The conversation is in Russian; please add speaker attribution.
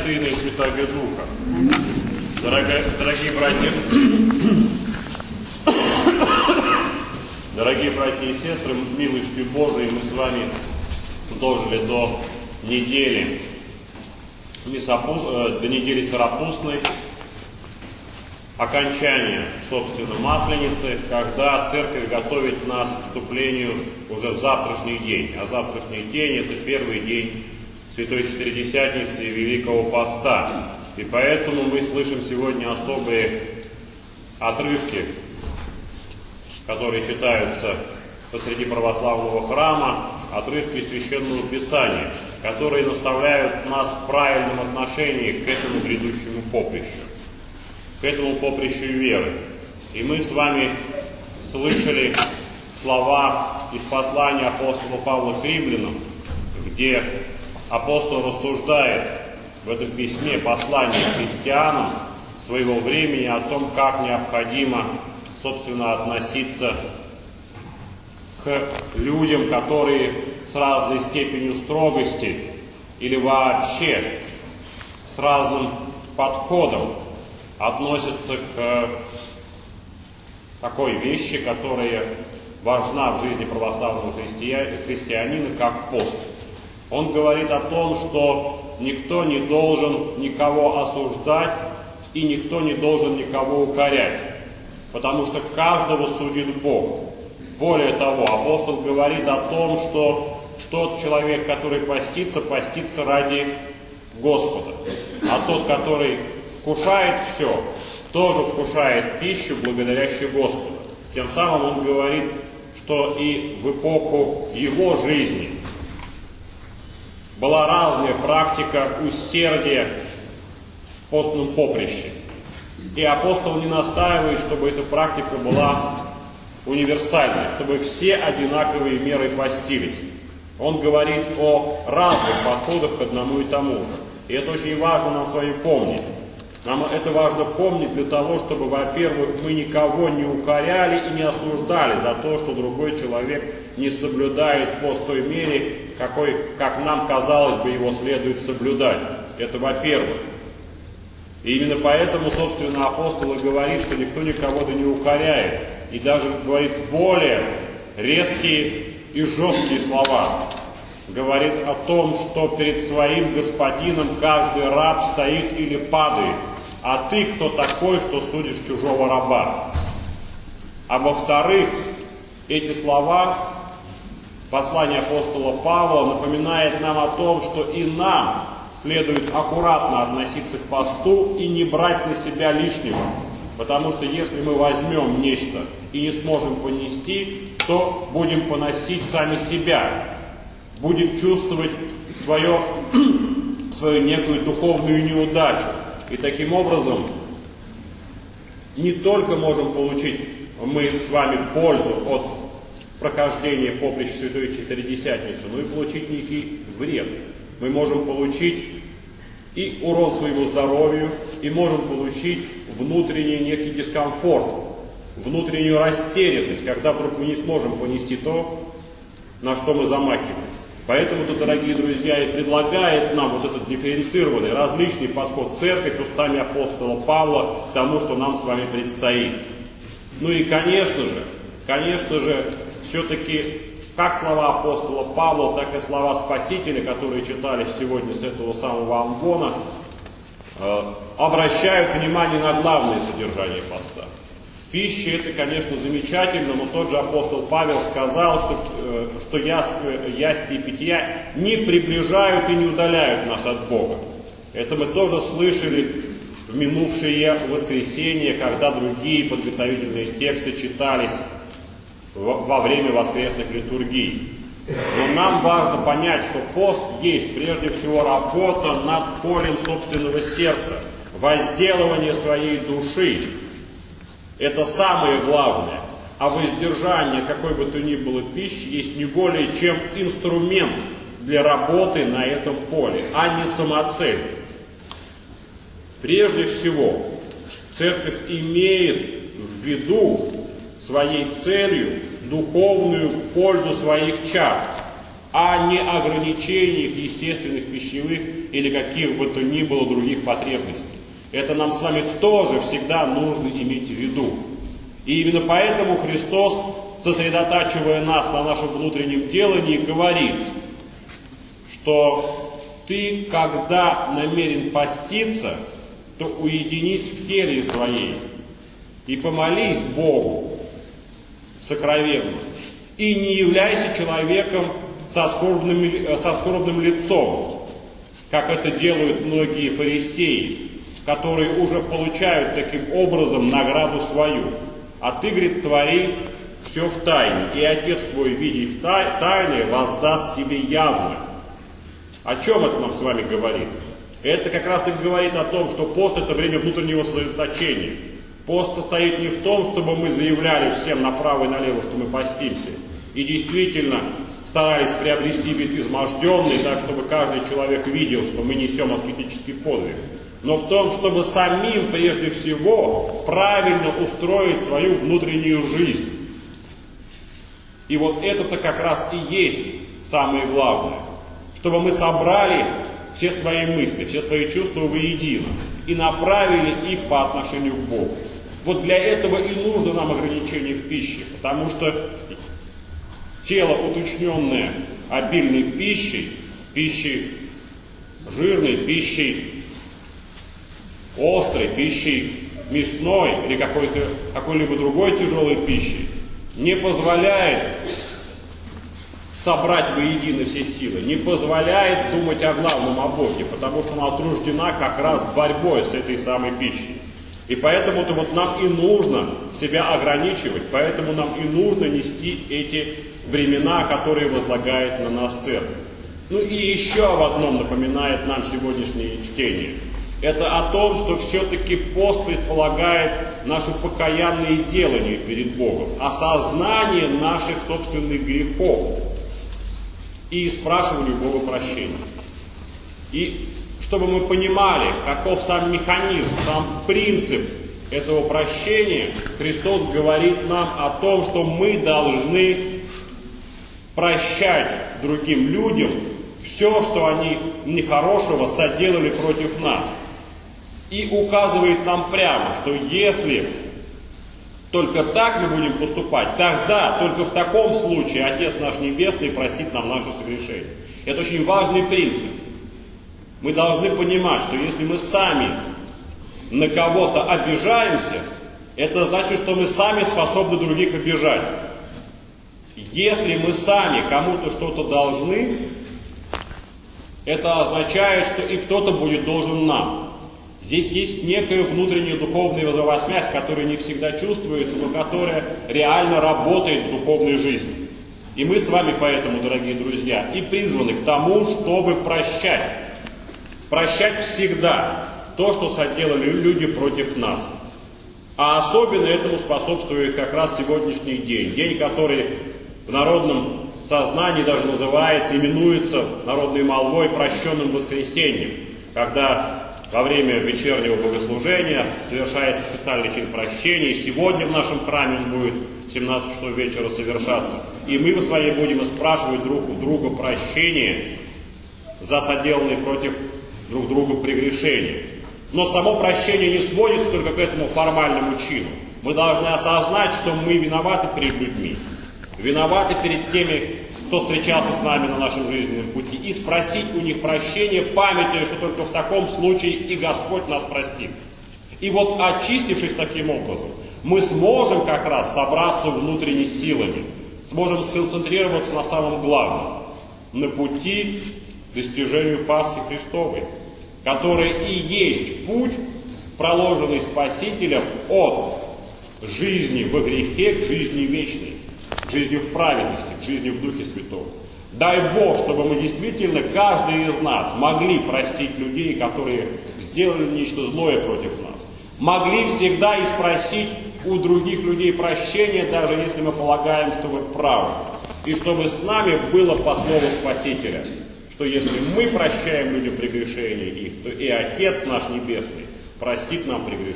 Speaker 1: Сына и Святаго Духа. Дорогие братья и сестры, милостью Божией мы с вами дожили до недели Сыропустной, окончания, собственно, Масленицы, когда Церковь готовит нас к вступлению уже в завтрашний день. А завтрашний день – это первый день Святой Четыредесятницы и Великого Поста. И поэтому мы слышим сегодня особые отрывки, которые читаются посреди православного храма, отрывки Священного Писания, которые наставляют нас в правильном отношении к этому грядущему поприщу веры. И мы с вами слышали слова из послания апостола Павла к римлянам, где апостол рассуждает в этом письме, послании христианам своего времени, о том, как необходимо, собственно, относиться к людям, которые с разной степенью строгости или вообще с разным подходом относятся к такой вещи, которая важна в жизни православного христианина, как пост. Он говорит о том, что никто не должен никого осуждать и никто не должен никого укорять, потому что каждого судит Бог. Более того, апостол говорит о том, что тот человек, который постится ради Господа, а тот, который вкушает все, тоже вкушает пищу, благодарящую Господу. Тем самым он говорит, что и в эпоху его жизни была разная практика усердия в постном поприще. И апостол не настаивает, чтобы эта практика была универсальной, чтобы все одинаковые меры постились. Он говорит о разных подходах к одному и тому же. И это очень важно нам с вами помнить. Нам это важно помнить для того, чтобы, во-первых, мы никого не укоряли и не осуждали за то, что другой человек не соблюдает пост в той мере, как нам казалось бы, его следует соблюдать. Это во-первых. И именно поэтому, собственно, апостол и говорит, что никто никого не укоряет. И даже говорит более резкие и жесткие слова. Говорит о том, что перед своим господином каждый раб стоит или падает. А ты кто такой, что судишь чужого раба? А во-вторых, эти слова, послание апостола Павла, напоминает нам о том, что и нам следует аккуратно относиться к посту и не брать на себя лишнего. Потому что если мы возьмем нечто и не сможем понести, то будем поносить сами себя. Будем чувствовать свою некую духовную неудачу. И таким образом не только можем получить мы с вами пользу от прохождения поприща Святой Четыредесятницы, но и получить некий вред. Мы можем получить и урон своему здоровью, и можем получить внутренний некий дискомфорт, внутреннюю растерянность, когда вдруг мы не сможем понести то, на что мы замахивались. Поэтому-то, дорогие друзья, и предлагает нам вот этот дифференцированный, различный подход Церковь устами апостола Павла к тому, что нам с вами предстоит. Ну и, конечно же, все-таки как слова апостола Павла, так и слова Спасителя, которые читали сегодня с этого самого амвона, обращают внимание на главное содержание поста. Пища – это, конечно, замечательно, но тот же апостол Павел сказал, что ястие и питья не приближают и не удаляют нас от Бога. Это мы тоже слышали в минувшее воскресенье, когда другие подготовительные тексты читались во время воскресных литургий. Но нам важно понять, что пост есть прежде всего работа над полем собственного сердца, возделывание своей души. Это самое главное. А воздержание какой бы то ни было пищи есть не более чем инструмент для работы на этом поле, а не самоцель. Прежде всего, Церковь имеет в виду своей целью духовную пользу своих чад. а не ограничениях естественных пищевых или каких бы то ни было других потребностей. Это нам с вами тоже всегда нужно иметь в виду. И именно поэтому Христос, сосредотачивая нас на нашем внутреннем делании, говорит, что ты, когда намерен поститься, то уединись в келье своей и помолись Богу сокровенно. И не являйся человеком со скорбным лицом, как это делают многие фарисеи, которые уже получают таким образом награду свою. А ты, говорит, твори все в тайне, и Отец твой, видя в тайне, воздаст тебе явно. О чем это нам с вами говорит? Это как раз и говорит о том, что пост — это время внутреннего сосредоточения. Пост состоит не в том, чтобы мы заявляли всем направо и налево, что мы постимся, и действительно старались приобрести вид изможденный, так чтобы каждый человек видел, что мы несем аскетический подвиг, но в том, чтобы самим прежде всего правильно устроить свою внутреннюю жизнь. И вот это-то как раз и есть самое главное, чтобы мы собрали все свои мысли, все свои чувства воедино и направили их по отношению к Богу. Вот для этого и нужно нам ограничение в пище, потому что тело, уточненное обильной пищей, пищей жирной, пищей острой, пищей мясной или какой-либо другой тяжелой пищей, не позволяет собрать воедино все силы, не позволяет думать о главном, о Боге, потому что она утруждена как раз борьбой с этой самой пищей. И поэтому-то вот нам и нужно себя ограничивать, поэтому нам и нужно нести эти времена, которые возлагает на нас церковь. Ну и еще об одном напоминает нам сегодняшнее чтение. Это о том, что все-таки пост предполагает наше покаянное делание перед Богом, осознание наших собственных грехов и спрашивание у Бога прощения. И чтобы мы понимали, каков сам механизм, сам принцип этого прощения, Христос говорит нам о том, что мы должны прощать другим людям все, что они нехорошего соделали против нас. И указывает нам прямо, что если только так мы будем поступать, тогда, только в таком случае Отец наш Небесный простит нам наши согрешения. Это очень важный принцип. Мы должны понимать, что если мы сами на кого-то обижаемся, это значит, что мы сами способны других обижать. Если мы сами кому-то что-то должны, это означает, что и кто-то будет должен нам. Здесь есть некая внутренняя духовная взаимосвязь, которая не всегда чувствуется, но которая реально работает в духовной жизни. И мы с вами поэтому, дорогие друзья, и призваны к тому, чтобы прощать. Прощать всегда то, что соделали люди против нас. А особенно этому способствует как раз сегодняшний день. День, который в народном сознании даже называется, именуется народной молвой прощенным воскресеньем, когда во время вечернего богослужения совершается специальный чин прощения. Сегодня в нашем храме он будет в 17 часов вечера совершаться. И мы в своей будем спрашивать друг у друга прощения за соделанные против друг друга прегрешения. Но само прощение не сводится только к этому формальному чину. Мы должны осознать, что мы виноваты перед людьми, виноваты перед теми, кто встречался с нами на нашем жизненном пути, и спросить у них прощения, памятуя, что только в таком случае и Господь нас простит. И вот, очистившись таким образом, мы сможем как раз собраться внутренними силами, сможем сконцентрироваться на самом главном, на пути к достижению Пасхи Христовой, который и есть путь, проложенный Спасителем от жизни во грехе к жизни вечной, к жизни в праведности, к жизни в Духе Святом. Дай Бог, чтобы мы действительно, каждый из нас, могли простить людей, которые сделали нечто злое против нас. Могли всегда и спросить у других людей прощения, даже если мы полагаем, что мы правы. И чтобы с нами было по слову Спасителя, что если мы прощаем людям прегрешения их, то и Отец наш Небесный простит нам прегрешения.